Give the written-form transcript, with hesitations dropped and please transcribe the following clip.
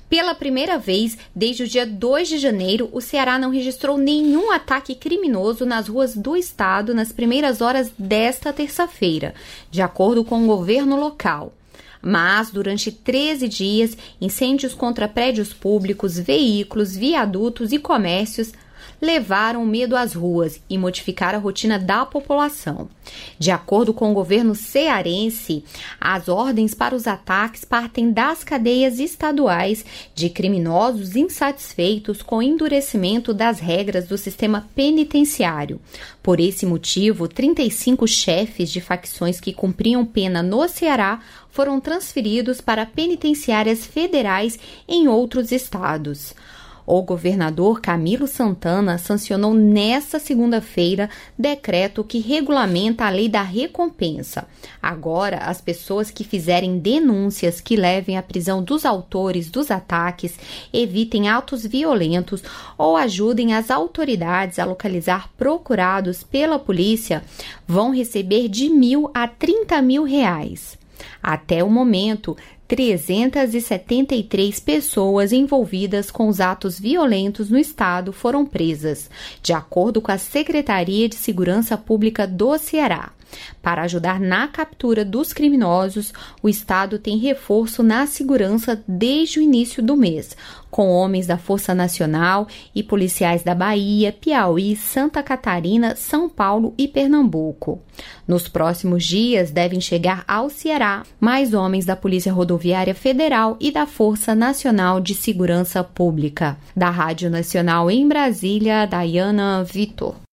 Pela primeira vez, desde o dia 2 de janeiro, o Ceará não registrou nenhum ataque criminoso nas ruas do estado nas primeiras horas desta terça-feira, de acordo com o governo local. Mas, durante 13 dias, incêndios contra prédios públicos, veículos, viadutos e comércios levaram o medo às ruas e modificaram a rotina da população. De acordo com o governo cearense, as ordens para os ataques partem das cadeias estaduais de criminosos insatisfeitos com o endurecimento das regras do sistema penitenciário. Por esse motivo, 35 chefes de facções que cumpriam pena no Ceará foram transferidos para penitenciárias federais em outros estados. O governador Camilo Santana sancionou nesta segunda-feira decreto que regulamenta a lei da recompensa. Agora, as pessoas que fizerem denúncias que levem à prisão dos autores dos ataques, evitem atos violentos ou ajudem as autoridades a localizar procurados pela polícia vão receber de R$1.000 a R$30.000. Até o momento, 373 pessoas envolvidas com os atos violentos no estado foram presas, de acordo com a Secretaria de Segurança Pública do Ceará. Para ajudar na captura dos criminosos, o estado tem reforço na segurança desde o início do mês, com homens da Força Nacional e policiais da Bahia, Piauí, Santa Catarina, São Paulo e Pernambuco. Nos próximos dias devem chegar ao Ceará mais homens da Polícia Rodoviária Federal e da Força Nacional de Segurança Pública. Da Rádio Nacional em Brasília, Dayana Vitor.